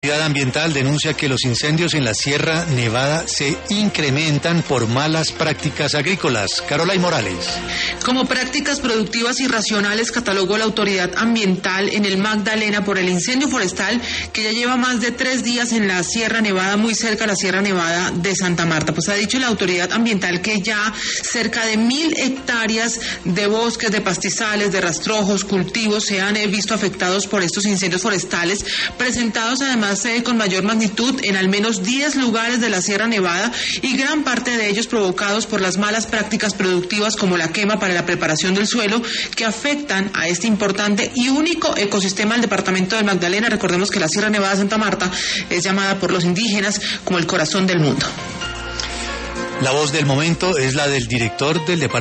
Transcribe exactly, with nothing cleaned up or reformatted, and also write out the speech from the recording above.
Ambiental denuncia que los incendios en la Sierra Nevada se incrementan por malas prácticas agrícolas. Carolay Morales. Como prácticas productivas irracionales catalogó la autoridad ambiental en el Magdalena por el incendio forestal que ya lleva más de tres días en la Sierra Nevada, muy cerca de la Sierra Nevada de Santa Marta. Pues ha dicho la autoridad ambiental que ya cerca de mil hectáreas de bosques, de pastizales, de rastrojos, cultivos se han eh, visto afectados por estos incendios forestales, presentados además eh, con mayor magnitud en al menos diez lugares de la Sierra Nevada y gran parte de ellos provocados por las malas prácticas productivas como la quema para la preparación del suelo que afectan a este importante y único ecosistema del departamento del Magdalena. Recordemos que la Sierra Nevada de Santa Marta es llamada por los indígenas como el corazón del mundo. La voz del momento es la del director del departamento